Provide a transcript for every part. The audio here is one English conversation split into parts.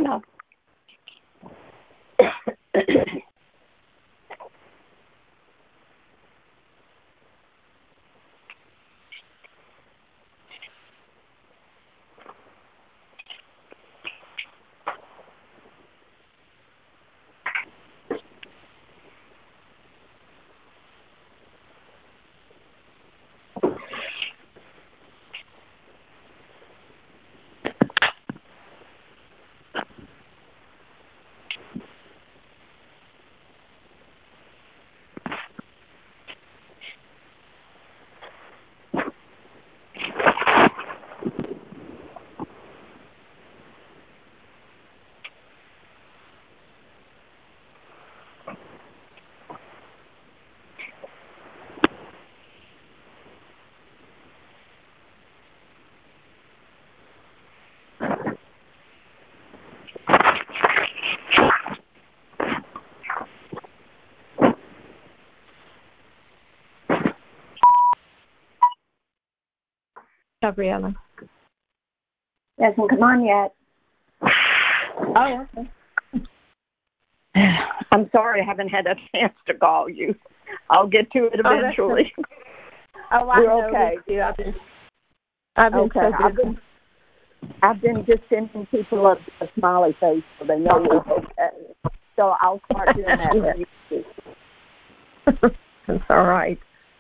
on up. Gabriella. Hasn't come on yet. Oh, okay. I'm sorry I haven't had a chance to call you. I'll get to it eventually. Oh, I We're know okay. You. I've been okay. so busy. I've been just sending people a smiley face so they know we're okay. So I'll start doing that when you do. That's all right.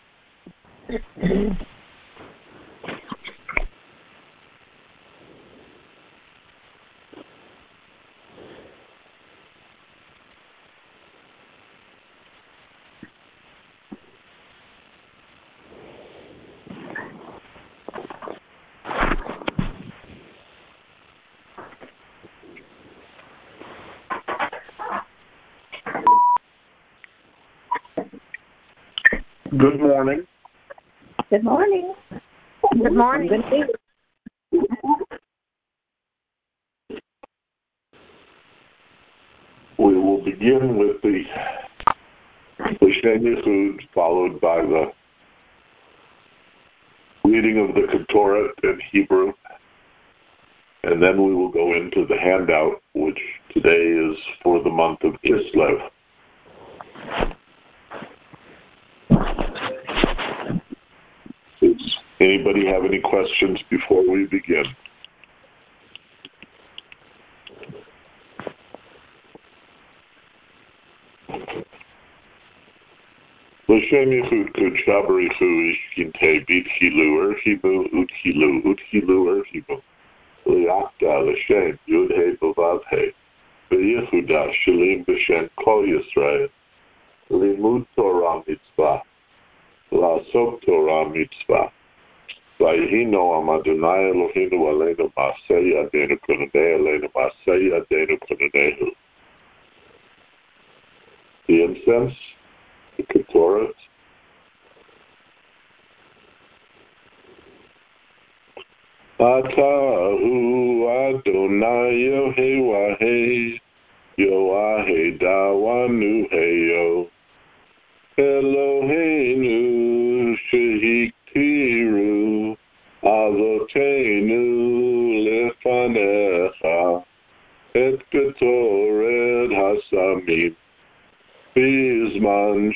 Good morning. Good morning. Good morning. We will begin with the Shem Yechud, followed by the reading of the Ketoret in Hebrew, and then we will go into the handout, which today is for the month of Kislev. Does anybody have any questions before we begin? L'shem yichud kudsha b'richu ishkintei b'tchilu erchibu erchibu l'yachda l'shem yud he b'vav he v'yichuda shalim b'shem kol Yisrael limud Torah mitzvah la'asok Torah mitzvah v'yihi noam Adonai Eloheinu aleinu ma'aseh yadeinu kunanei aleinu ma'aseh yadeinu kunanehu. The incense, the Ketoret. Atahu Adonai Yohei Yoahei Dawanu Heyo Eloheinu Shehiktiru Avotenu Lefanecha Et Ketoret Hasamim Bizman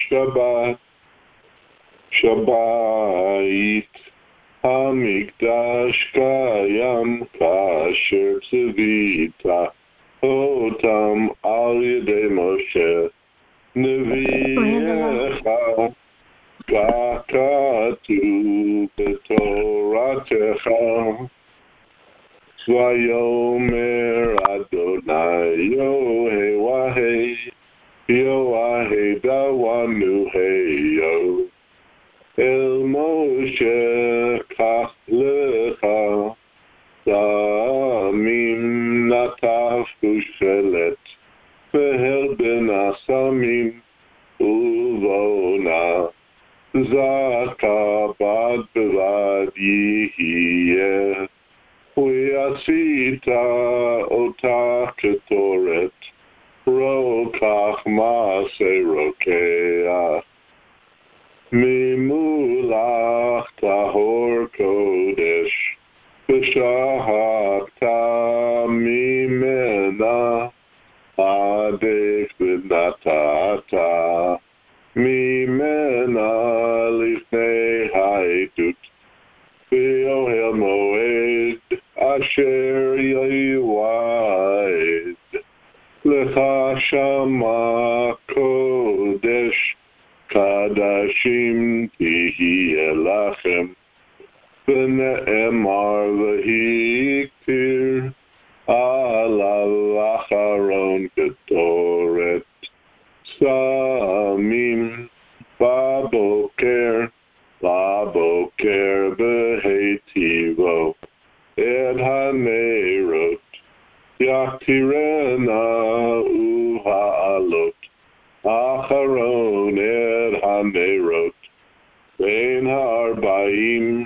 Shabbat Hamikdash Kayam Kasher Tzivita Otam Al Yedei Moshe Nevi'echa Kakatu B'Toratecha Vayomer Adonai Yohei Wahei Yoahei Dawanu Heyo El Moshe Kach Lecha Samim Nataf Kushelet Behel Ben Asamim Uvona Zaka Bad Bevad Yihiyeh Uyasita Ota Ketoret Rokach Maaseh Rokeach Mimulach Tahor Kodesh V'shahakta Mimena asher yoyed lecha shama kodesh kadashim tihiye lachem v'ne'emar v'hiktir alav acharon ketoret samim baboker behetivo ed hanerot yaktirena uhalot acharon ed hanerot ben harbaim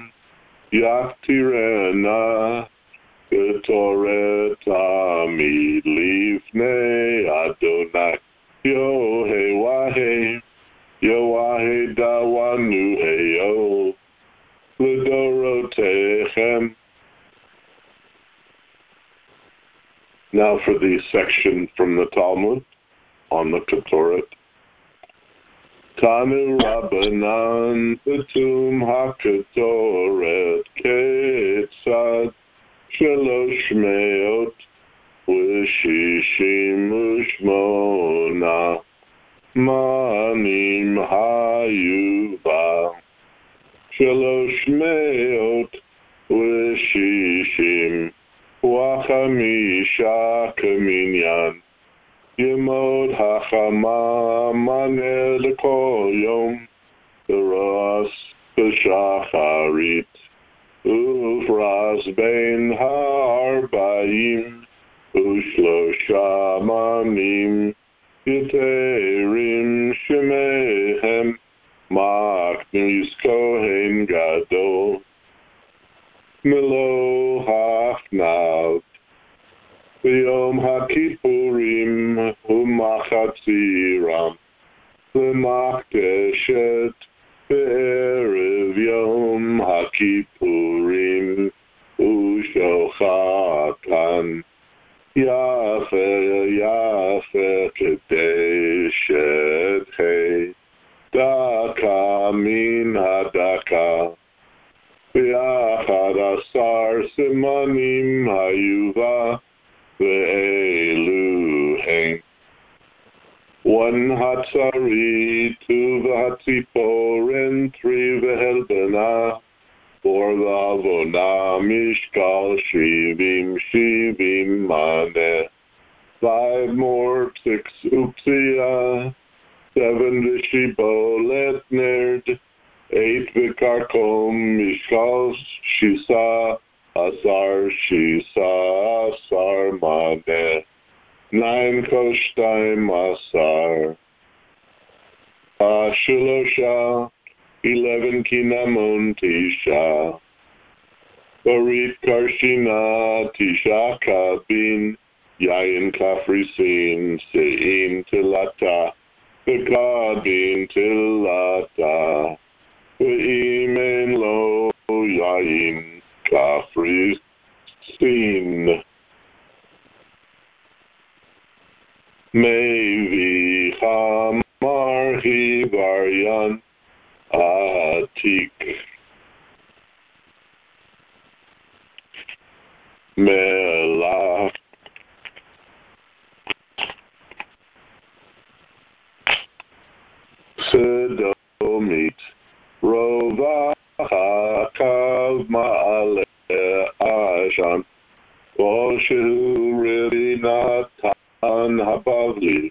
yaktirena ketoret amid lifnei Adonai Yohei Yoahe dawanu heyo l'dorotechem. Now for the section from the Talmud on the Ketoret. Tanu Rabbanan Betum HaKetoret Ketzad Shalosh Meot V'shishim U'shmona Manim hayuva Shalosh meot V'shishim Wachamisha Kaminyan Yemod hachama Maneh l'kol yom V'ras b'shacharit Ufras bein ha'arbaim U'shlosha mamim Yiterim shemehem Maknis Kohen Gadol Melo Hafnav Yom HaKippurim Umachatziram L'makdeshet Be'erev Yom HaKippurim U'shochatan Yafe Kedeshet Hei Daka Min Hadaka V'yachad Asar Simanim Hayuva Ve'elu Hein One Hatzari, two V'hatziporen, three V'helbena, four V'avona, Mishkal, Shivim Maneh, five more, six Upsia, seven V'shibolet Nerd, eight V'karkom, Mishkal, Shisa, Asar Maneh, nine Koshtaim Asar, Shilosha, 11 Kinamon Tisha, Barit Karshina, Tisha Kabin, Yayin Kafrisin, Sein Tilata, Bekadin Tilata, Ve'imen Lo Yayin Kafrisin, Mevi Chamar Hivaryan Atik Melach Sedomit Rova Hakav Ma'ale Ashan Oshu Rinatan Habavli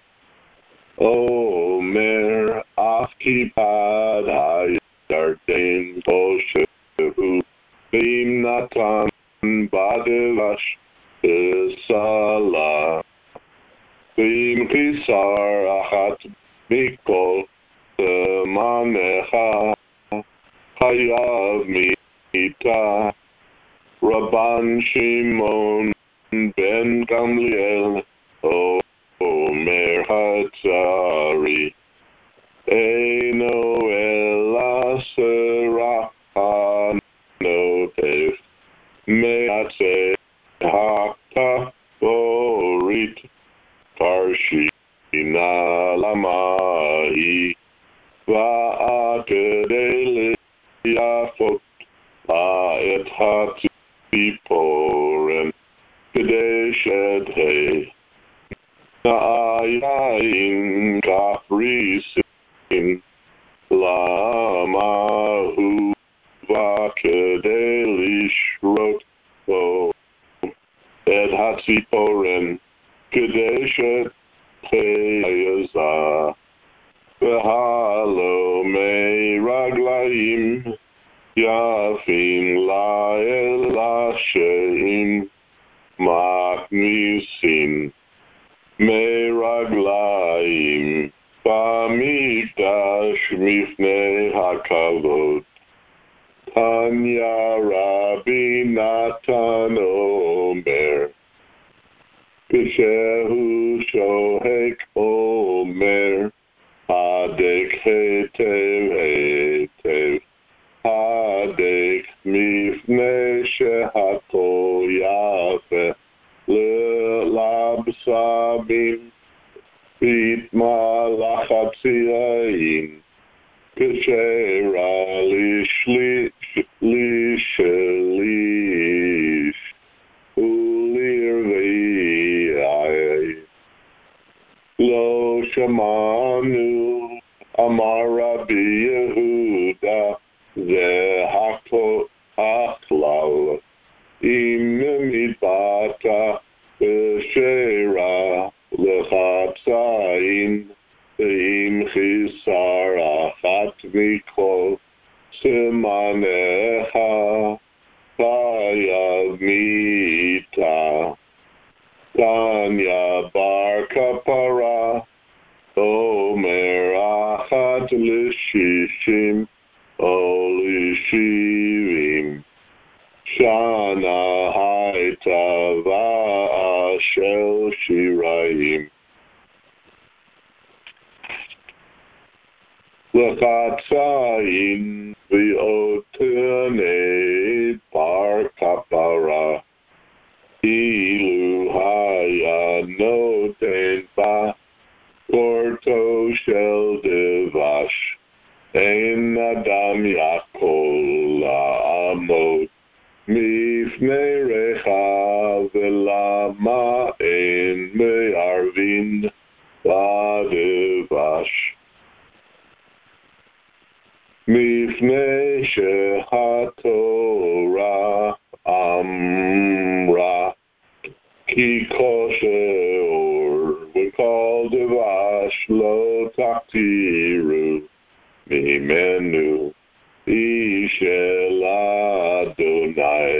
Omer Afkipad Hayardain Toshevu Bim Natan Badevash Salah Bim Kisar Achat Mikol Manecha Hayav Mita Rabban Shimon Ben Gamliel Omer Hatzari Eino Elasera Hanotev Meatse Hakta Borit Karshina Lamahi Va'akedele Yafot Ha'et Hatziporen Kadesh Edhei, Na'ayin Kaprisin, Lamahu Vakadelish Roto, Ed Hatziporen, Kadesh Edhei, V'halo me raglaim, Yafin la'el la'sheim, Maknisin, me raglaim, B'mikdash mifnei hakavod, Tanya Rabbi Natan Omer, Kishehu Shohek Omer, Hadek hetev hetev, Hadek mifnei shehato yafe, L'labsamim, Bitma lachatziyayin, Keshera lishlish, Ulirvei, Lo Shamanu, Amar Rabbi Yehuda, Zehakto Achlal, Im Midbata, Beshera, Lechatzain, Im Chisar Achat Mikol, Simanecha, Chayav Mita, Tanya Bar Kapara, Omer Achat L'Shishim, Olishivim, Shana Haita Va'ashel Shiraim, L'chatzain V'otene Bar Kapara, Ilu Haya Noten Ba, Porto Shel Devash, Ein Adam Yakol La'amot, Mifnei Recha V'lama Ein Me'arvin Ba'devash, Mifnei Shehatorah Amra, Ki kosher, we call Devash lo taktiru, mimenu, ishel Adonai,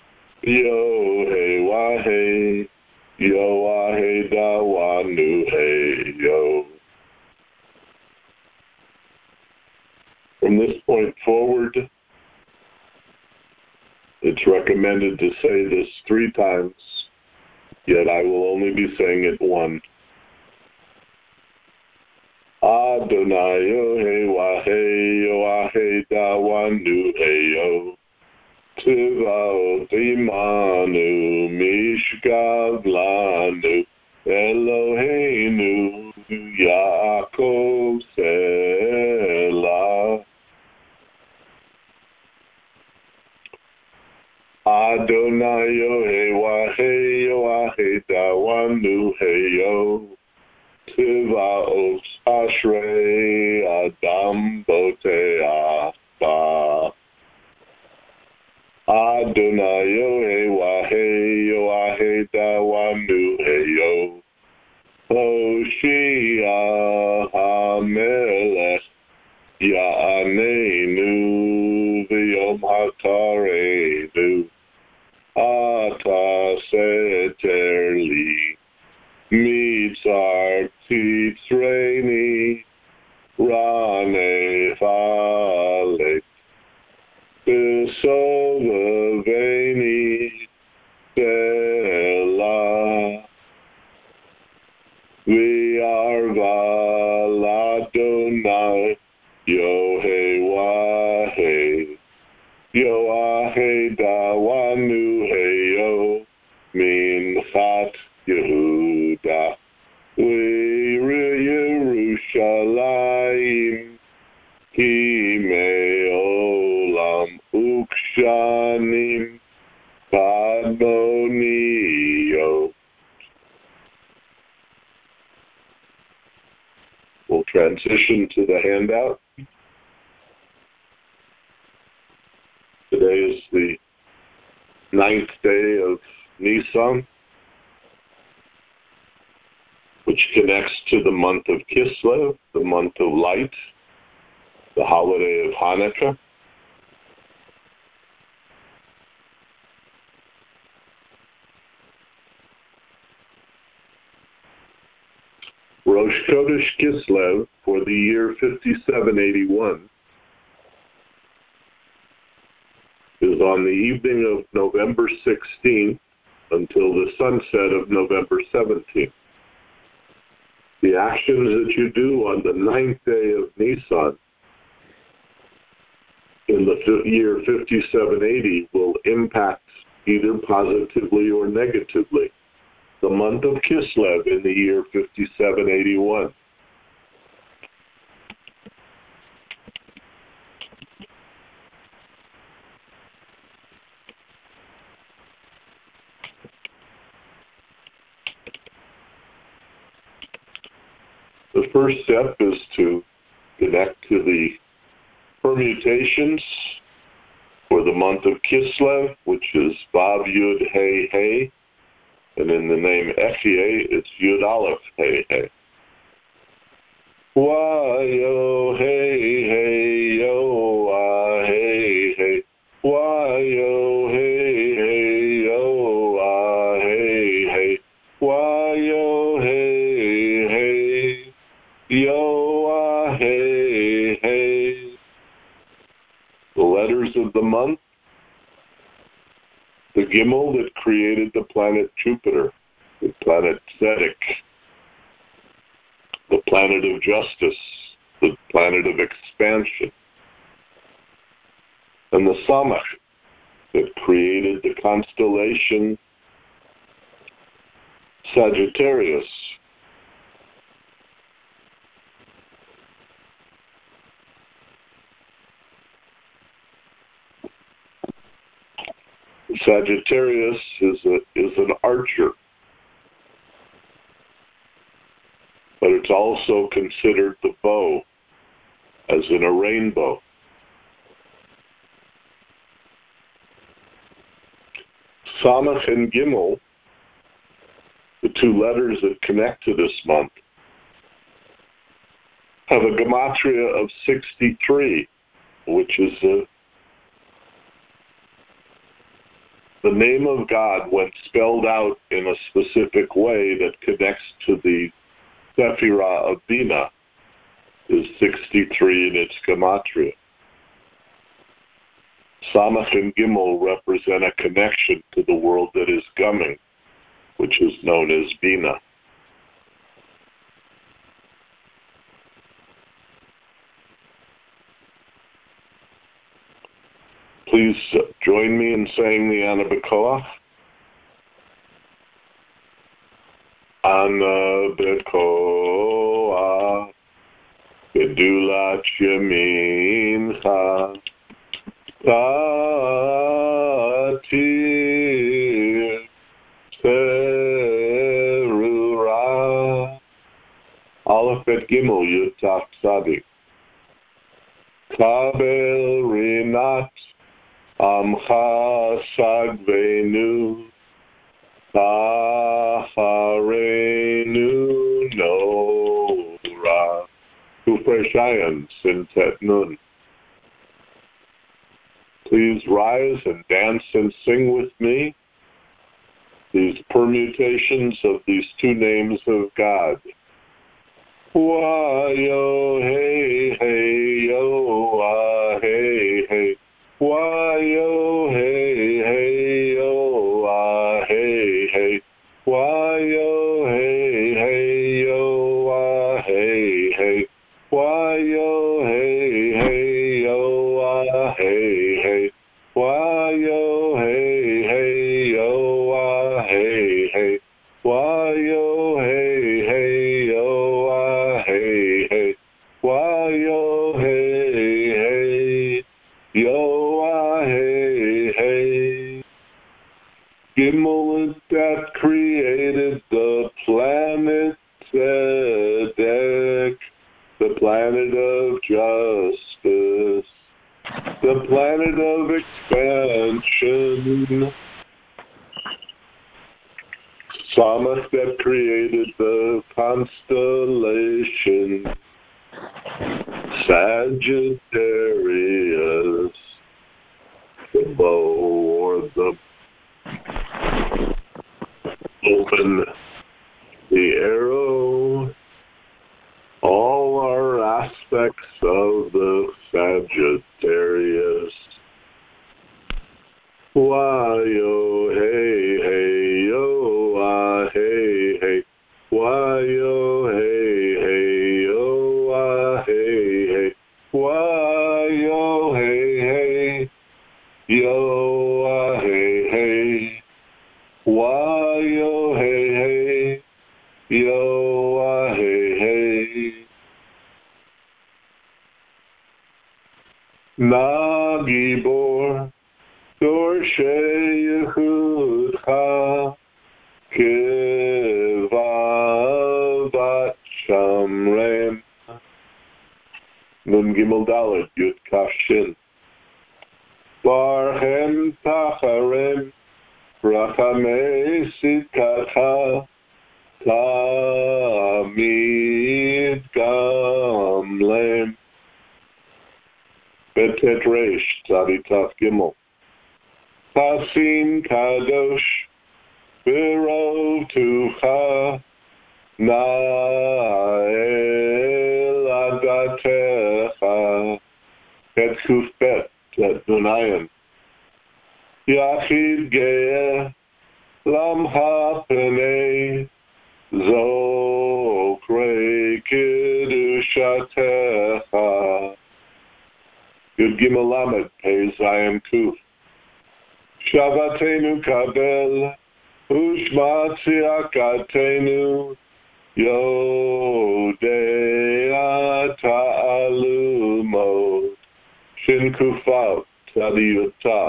Yohei Yoahei dawanu hey yo. From this point forward, it's recommended to say this 3 times, yet I will only be saying it once. Adonai Yohei Wahei Yoahei Dawanu Heyo, Tivaot Imanu Mishgav Lanu, Eloheinu Yaakov Selah. Adonai Yohei Wahei Yoahei Dawanu Heyo, Tivaot Ashrei Adam Boteah Ba. Adonai Yohei Wahei Yoahei Dawanu Heyo, Hoshia HaMelech Ya'anenu V'yom HaTareinu, Ata Seter Li Mitzar Titzreini Rane Falek Besovaveni Selah. We are Valadonai Yohei Wahei Yoahei Dawanu Heyo Minchat Yehuda Yerushalayim Himei Olam Ukshanim Kadmoni transition to the handout. Today is the 9th day of Nisan, which connects to the month of Kislev, the month of light, the holiday of Hanukkah. Rosh Chodesh Kislev for the year 5781 is on the evening of November 16th until the sunset of November 17th. The actions that you do on the 9th day of Nisan in the year 5780 will impact either positively or negatively the month of Kislev in the year 5781. The first step is to connect to the permutations for the month of Kislev, which is Vav Yud Hey Hey, and in the name Ehyeh, it's Yud Aleph Hey Hey. Wa-yo hey hey yo ah hey hey. Wa-yo hey hey yo ah hey hey. Wa-yo hey hey yo ah hey hey. The letters of the month. The Gimel that created the planet Jupiter, the planet Zedek, the planet of justice, the planet of expansion, and the Samach that created the constellation Sagittarius. Sagittarius is an archer, but it's also considered the bow, as in a rainbow. Samach and Gimel, the two letters that connect to this month, have a gematria of 63, which is the name of God when spelled out in a specific way that connects to the Sephirah of Bina is 63 in its gematria. Samach and Gimel represent a connection to the world that is coming, which is known as Bina. Please join me in saying the Ana B'Koach. Ana B'Koach Gedulat Yemincha Tatir Serura Aleph Bet Gimel Yud Taf Tzadik Kabel Rinat Amcha Sagvenu Taharenu Nora Kufreshayan Sintet Nun. Please rise and dance and sing with me these permutations of these two names of God. Wa-yo hey hey yo ah hey hey. Wa-yo hey hey yo ah hey hey. Wa-yo hey hey yo ah hey hey. Wa-yo hey hey yo ah hey hey. Wa-yo hey hey yo ah hey hey. Wa-yo hey hey yo ah hey hey. Wa-yo hey hey yo ah hey hey. Gimel that created the planet Zedek, the planet of justice, the planet of expansion. Psalmist that created the constellation, Sagittarius, the bow or the open, the arrow, all are aspects of the Sagittarius. Why, yo, hey, hey, yo, ah, hey, hey. Why, yo, hey, hey, yo, ah, hey, hey. Why, yo, hey, hey, yo, ah, hey, hey. Why, yo, hey, hey, yo, ah, hey, hey. Nagibor, Dorshei Yehudcha, Kivavat Shamrem. Nun Gimel Dalet Yud Kaf Shin. Barhem Tacharem, Rachamei Sitkacha, Tamid Gamlem. Betet Reish, Tzadi Taf Gimel. Tasin Kadosh, Birov Tucha, Na'el Adatecha, Et Kufbet, Et Dunayim. Yachid Ge'eh, Lamha Penei, Zokrei Kiddushatecha. Yud Gimel Lamed, Pei Zayin Kuf. Shavatenu kabel, ushma tziyakatenu, yodea ta'alumot, shin kufav, tzadiyutah.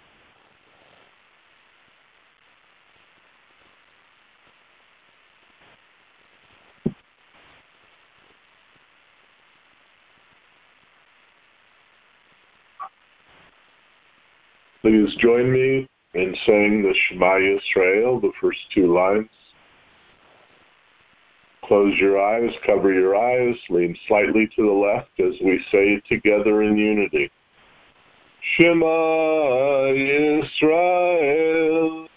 Please join me in saying the Shema Yisrael, the first two lines. Close your eyes, cover your eyes, lean slightly to the left as we say it together in unity. Shema Yisrael,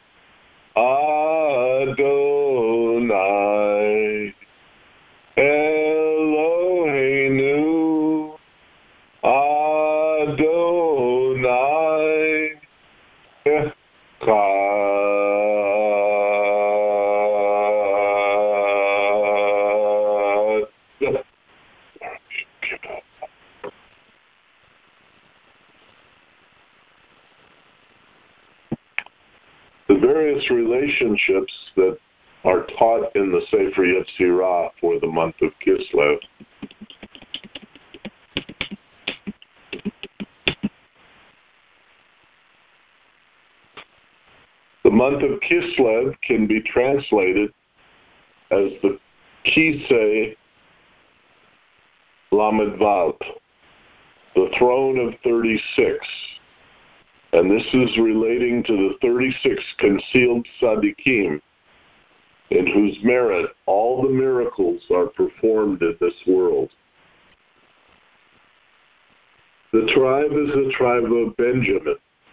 Adonai, Eloheinu, Adonai, Echad. The various relationships that are taught in the Sefer Yetzirah for the month of Kislev. The month of Kislev can be translated as the Kisei Lamed Vav, the throne of 36. And this is relating to the 36 concealed tzaddikim, in whose merit all the miracles are performed in this world. The tribe is the tribe of Benjamin.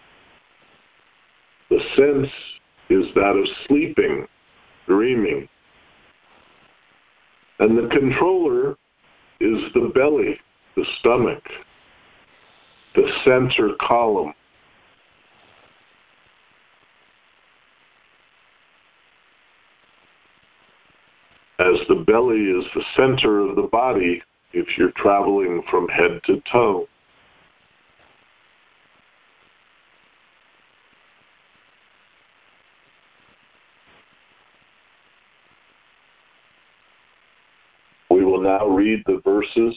The sense is that of sleeping, dreaming. And the controller is the belly, the stomach, the center column. As the belly is the center of the body if you're traveling from head to toe. We will now read the verses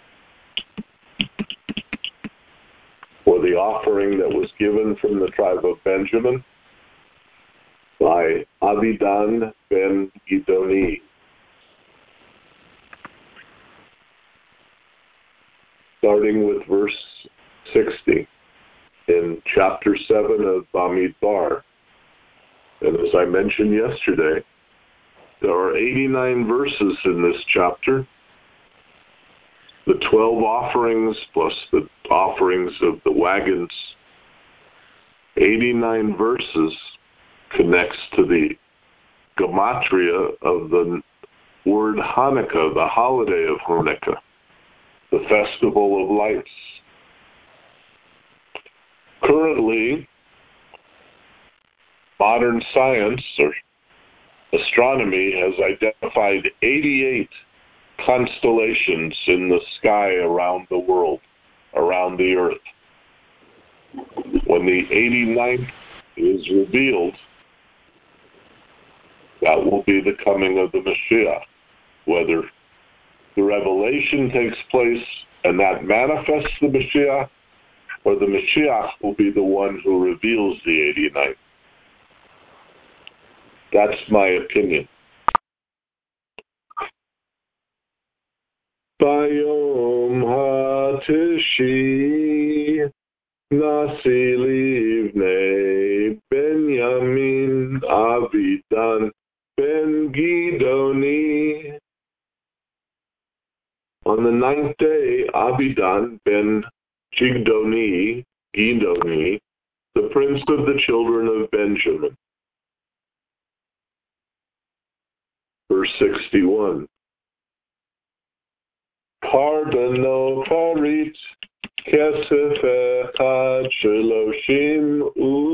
for the offering that was given from the tribe of Benjamin by Avidan ben Gidoni. starting with verse 60 in chapter 7 of Bamidbar. And as I mentioned yesterday, there are 89 verses in this chapter. The 12 offerings plus the offerings of the wagons, 89 verses connects to the gematria of the word Hanukkah, the holiday of Hanukkah, the festival of lights. Currently, modern science or astronomy has identified 88 constellations in the sky around the world, around the earth. When the 89th is revealed, that will be the coming of the Mashiach. Whether the revelation takes place and that manifests the Mashiach, or the Mashiach will be the one who reveals the 89th. That's my opinion. Bayom hatishi nasi livnei Benyamin Avidan ben Gidoni. On the 9th day, Abidan ben Gidoni, the prince of the children of Benjamin. Verse 61. Pardano parit kesef echad sheloshim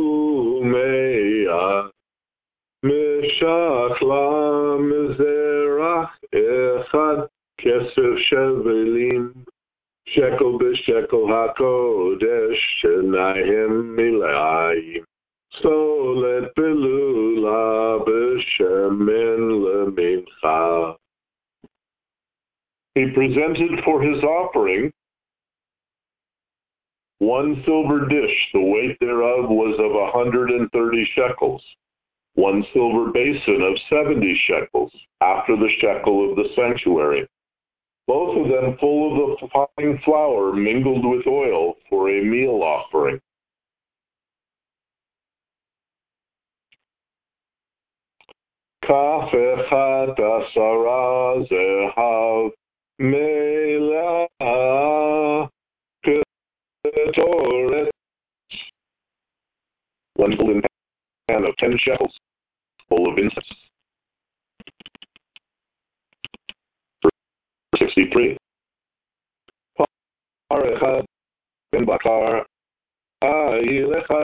umeya meshach la mizerach echad kesef shevelim shekel b'shekel hakodesh shenayim milayim solet belula b'shemen lemincha. He presented for his offering 1 silver dish, the weight thereof was of 130 shekels, 1 silver basin of 70 shekels, after the shekel of the sanctuary, both of them full of the fine flour mingled with oil for a meal offering. Kaf echad asara zehav Mela Ketoret, 1 golden pan of 10 shekels, full of incense. Verse 63. Parechad ben bakar, ayilechad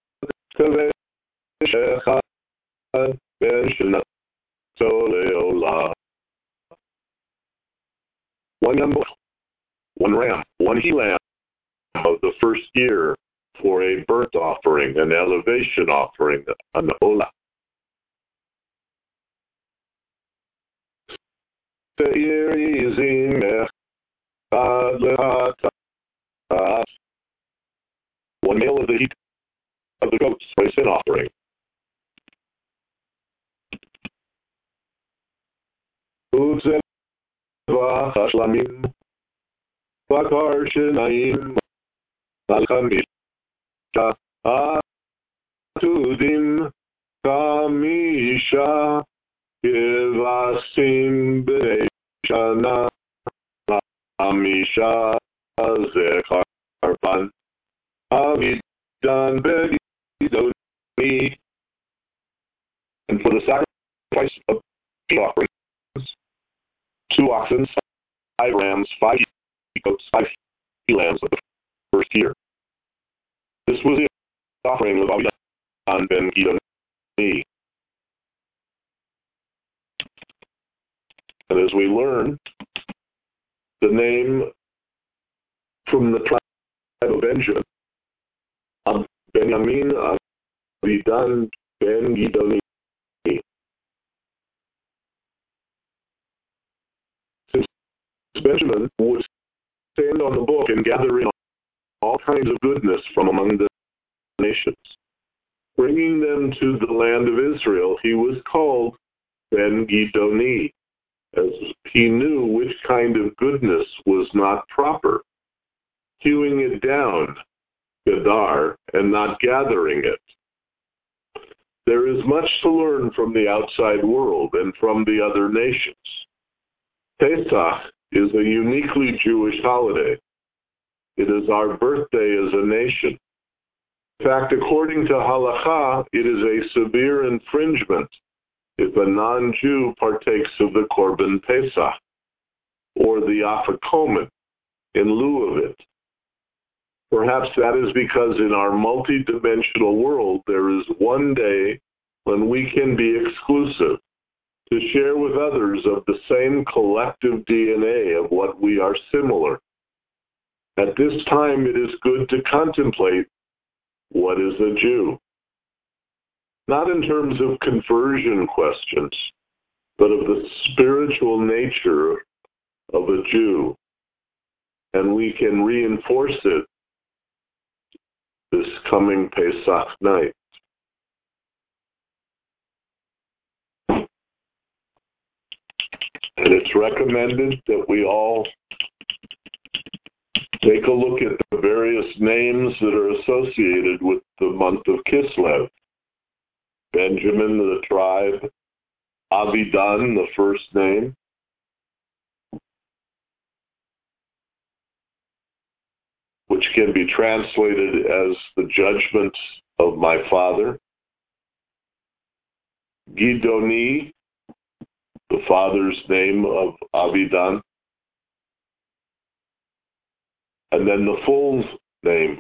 kaveshechad ben shenat leolah. 1 young bull, 1 ram, 1 he-lamb of the first year for a burnt offering, an elevation offering, an olah. One male of the heat of the goats for a sin offering. Hashlamim, Bakar Shinaim, Malchamisha, Atudim, Kamisha, Kivasim Beishana, Amisha, Zekarpan, Avidan Begidoni, and for the sacrifice of peace offerings, 2 oxen, 5 rams, 5 goats, 5 he-lambs of the first year. This was the offering of Abidan ben Gidoni. And as we learn, the name from the tribe of Benjamin, Benyamin Abidan ben Gidoni. Benjamin would stand on the book and gather in all kinds of goodness from among the nations. Bringing them to the land of Israel, he was called Ben Gidoni, as he knew which kind of goodness was not proper hewing it down, gadar, and not gathering it. There is much to learn from the outside world and from the other nations. Pesach is a uniquely Jewish holiday. It is our birthday as a nation. In fact, according to Halakha, it is a severe infringement if a non-Jew partakes of the Korban Pesach, or the Afikomen, in lieu of it. Perhaps that is because in our multi-dimensional world, there is one day when we can be exclusive, to share with others of the same collective DNA of what we are similar. At this time, it is good to contemplate what is a Jew. Not in terms of conversion questions, but of the spiritual nature of a Jew. And we can reinforce it this coming Pesach night. And it's recommended that we all take a look at the various names that are associated with the month of Kislev. Benjamin, the tribe. Avidan, the first name. Which can be translated as the judgments of my father. Gidoni, the father's name of Avidan. And then the full name.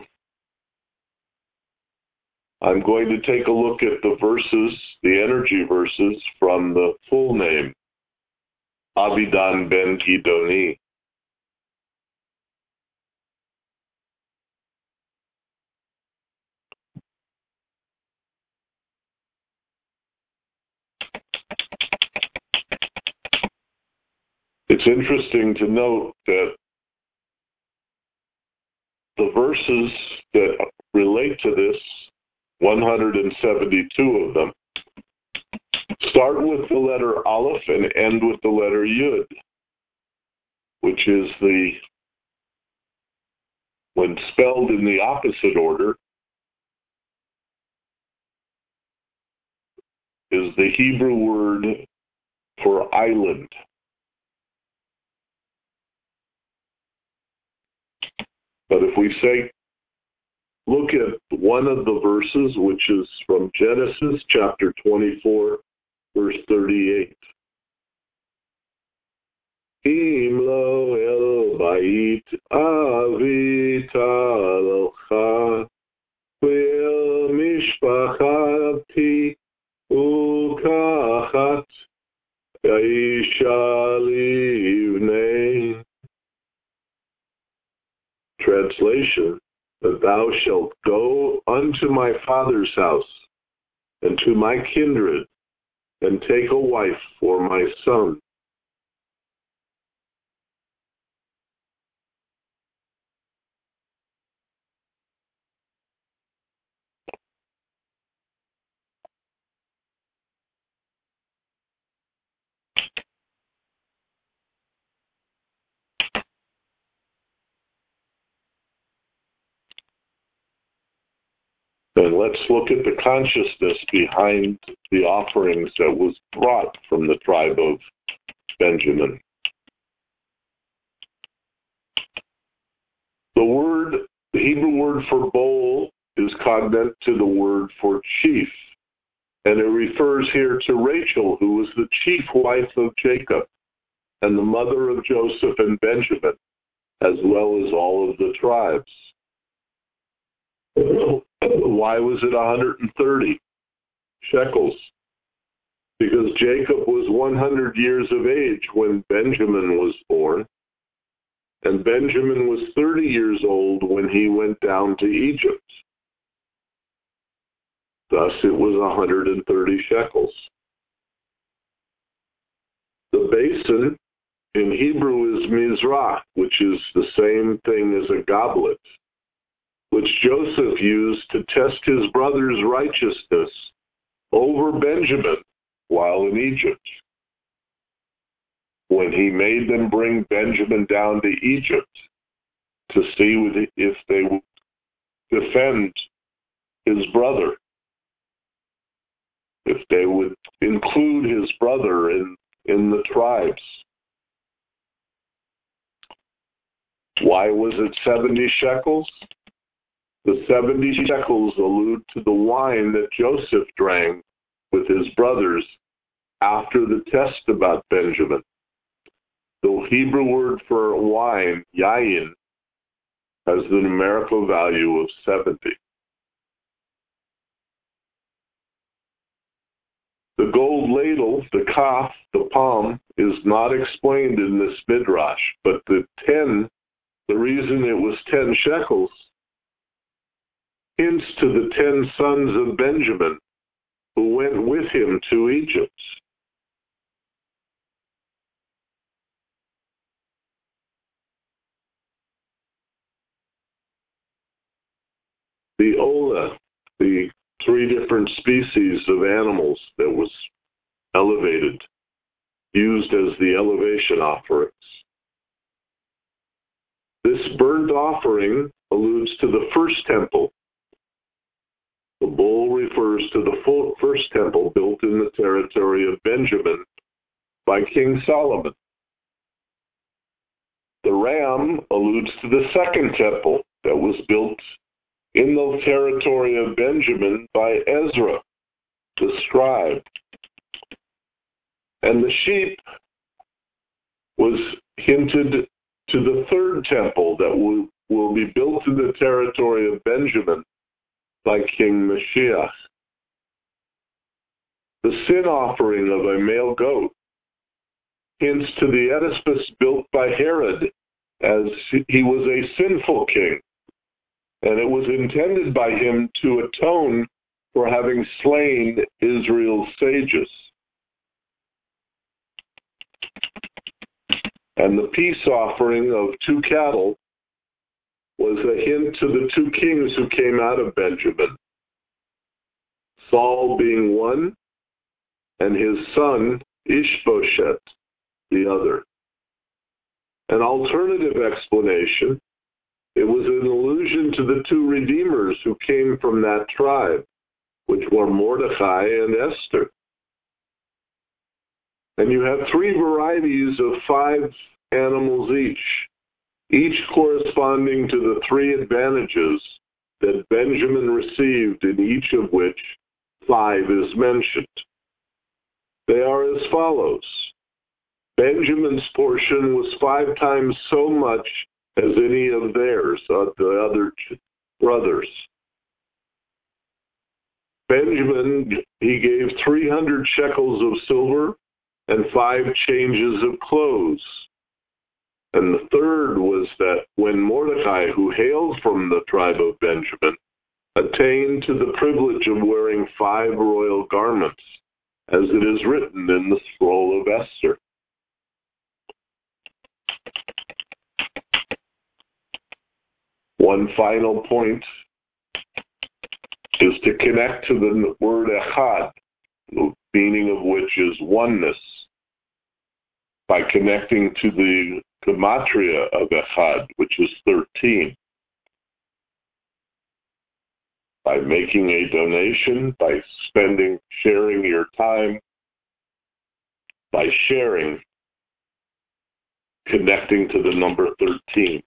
I'm going to take a look at the verses, the energy verses from the full name, Avidan ben Gidoni. It's interesting to note that the verses that relate to this, 172 of them, start with the letter Aleph and end with the letter Yud, which is when spelled in the opposite order, is the Hebrew word for island. But if we say, look at one of the verses, which is from Genesis chapter 24, verse 38. Im lo el bait avita locha ve'el mishpachati ukachat yaisha livnei. Translation, that thou shalt go unto my father's house and to my kindred and take a wife for my son. And let's look at the consciousness behind the offerings that was brought from the tribe of Benjamin. The Hebrew word for bowl is cognate to the word for chief. And it refers here to Rachel, who was the chief wife of Jacob and the mother of Joseph and Benjamin, as well as all of the tribes. Why was it 130 shekels? Because Jacob was 100 years of age when Benjamin was born, and Benjamin was 30 years old when he went down to Egypt. Thus, it was 130 shekels. The basin in Hebrew is mizrah, which is the same thing as a goblet, which Joseph used to test his brother's righteousness over Benjamin while in Egypt. When he made them bring Benjamin down to Egypt, to see if they would defend his brother, if they would include his brother in the tribes. Why was it 70 shekels? The 70 shekels allude to the wine that Joseph drank with his brothers after the test about Benjamin. The Hebrew word for wine, yayin, has the numerical value of 70. The gold ladle, the kaf, the palm, is not explained in this midrash, but the reason it was 10 shekels hints to the 10 sons of Benjamin who went with him to Egypt. The ola, the 3 different species of animals that was elevated, used as the elevation offerings. This burnt offering alludes to the first temple. The bull refers to the first temple built in the territory of Benjamin by King Solomon. The ram alludes to the second temple that was built in the territory of Benjamin by Ezra, the scribe. And the sheep was hinted to the third temple that will be built in the territory of Benjamin by King Mashiach. The sin offering of a male goat hints to the edifice built by Herod, as he was a sinful king, and it was intended by him to atone for having slain Israel's sages. And the peace offering of 2 cattle was a hint to the 2 kings who came out of Benjamin, Saul being one, and his son Ishbosheth the other. An alternative explanation, it was an allusion to the 2 redeemers who came from that tribe, which were Mordecai and Esther. And you have 3 varieties of 5 animals each corresponding to the 3 advantages that Benjamin received, in each of which 5 is mentioned. They are as follows. Benjamin's portion was 5 times so much as any of theirs, of the other brothers. Benjamin, he gave 300 shekels of silver and 5 changes of clothes. And the third was that when Mordecai, who hailed from the tribe of Benjamin, attained to the privilege of wearing 5 royal garments, as it is written in the scroll of Esther. One final point is to connect to the word echad, the meaning of which is oneness, by connecting to the gematria of echad, which is 13. By making a donation, by sharing your time, by sharing, connecting to the number 13.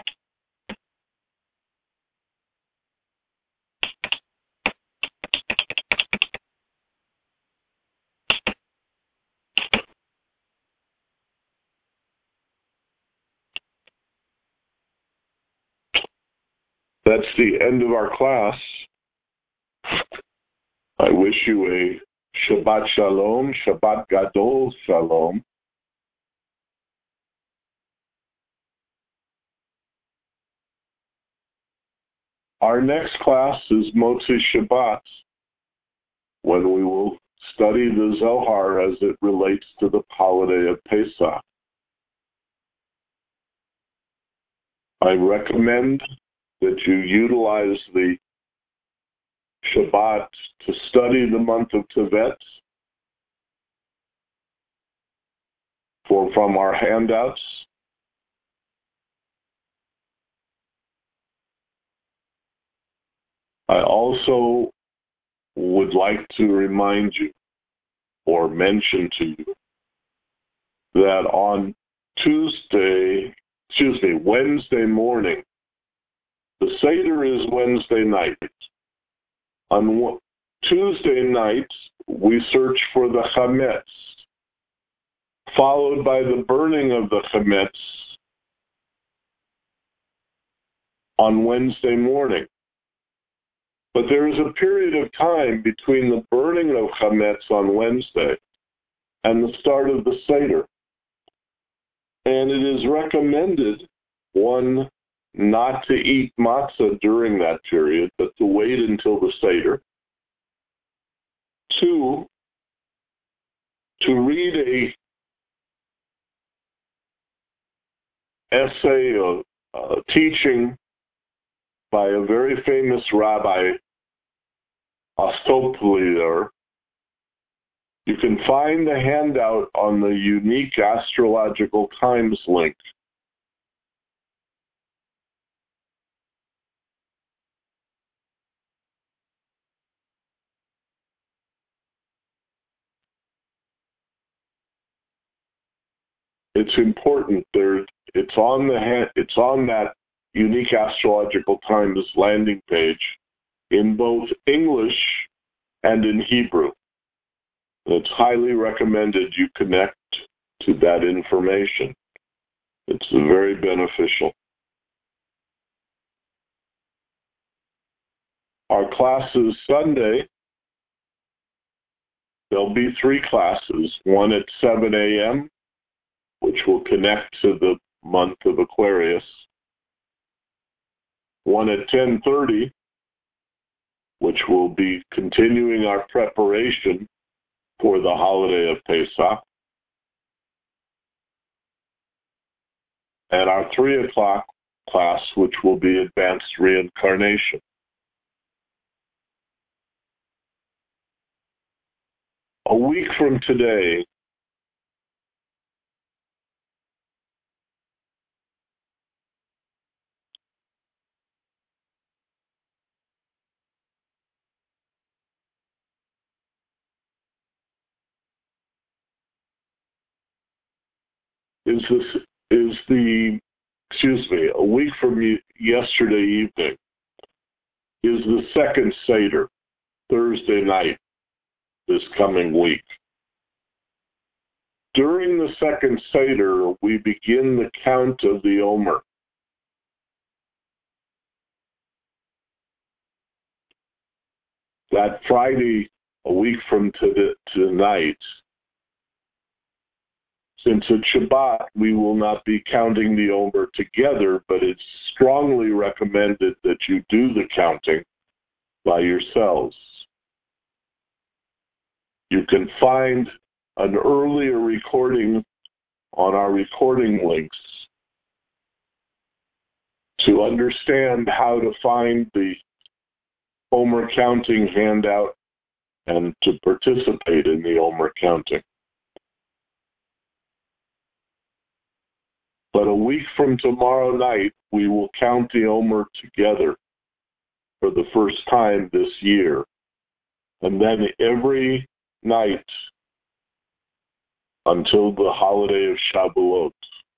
That's the end of our class. I wish you a Shabbat Shalom, Shabbat Gadol Shalom. Our next class is Motzi Shabbat, when we will study the Zohar as it relates to the holiday of Pesach. I recommend that you utilize the Shabbat to study the month of Tevet from our handouts. I also would like to remind you or mention to you that on Wednesday morning, the Seder is Wednesday night. On Tuesday night, we search for the Chametz, followed by the burning of the Chametz on Wednesday morning. But there is a period of time between the burning of Chametz on Wednesday and the start of the Seder. And it is recommended, one, not to eat matzah during that period, but to wait until the Seder. Two, to read a essay or teaching by a very famous rabbi, Astoplier. You can find the handout on the Unique Astrological Times link. It's important. It's on that Unique Astrological Times landing page in both English and in Hebrew. It's highly recommended you connect to that information. It's very beneficial. Our classes Sunday, there'll be 3 classes, one at 7 a.m., which will connect to the month of Aquarius, one at 10:30, which will be continuing our preparation for the holiday of Pesach, and our 3 o'clock class, which will be Advanced Reincarnation. A week from today, a week from yesterday evening is the second Seder, Thursday night, this coming week. During the second Seder, we begin the count of the Omer. That Friday, a week from tonight, since it's Shabbat, we will not be counting the Omer together, but it's strongly recommended that you do the counting by yourselves. You can find an earlier recording on our recording links to understand how to find the Omer counting handout and to participate in the Omer counting. But a week from tomorrow night, we will count the Omer together for the first time this year. And then every night until the holiday of Shavuot.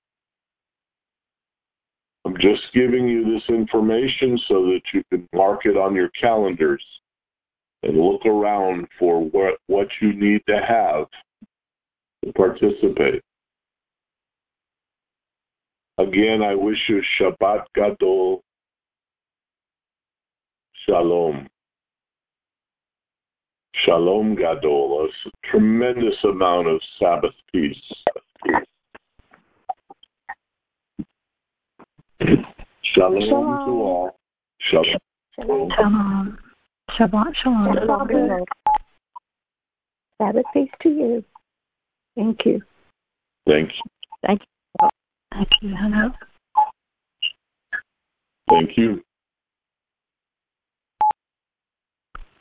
I'm just giving you this information so that you can mark it on your calendars and look around for what you need to have to participate. Again, I wish you Shabbat Gadol, Shalom. Shalom Gadol, a tremendous amount of Sabbath peace. Shalom to all. Shalom. Shalom. Shabbat shalom. Shalom. Sabbath peace to you. Thank you. Thank you. Thank you. Thank you, Hannah. Thank you.